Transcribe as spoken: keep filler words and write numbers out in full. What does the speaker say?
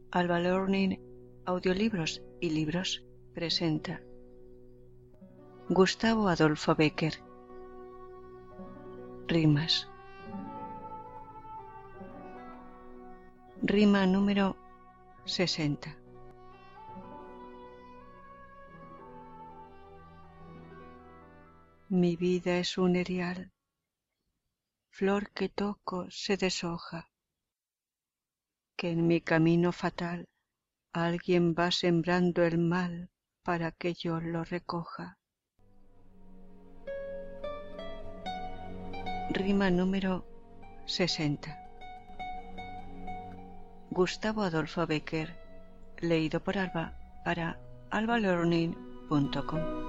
Alba Learning Audiolibros y Libros presenta Gustavo Adolfo Bécquer. Rimas. Rima número sesenta. Mi vida es un erial, flor que toco se deshoja, que en mi camino fatal alguien va sembrando el mal para que yo lo recoja. Rima número sesenta. Gustavo Adolfo Bécquer, leído por Alba para alba learning punto com.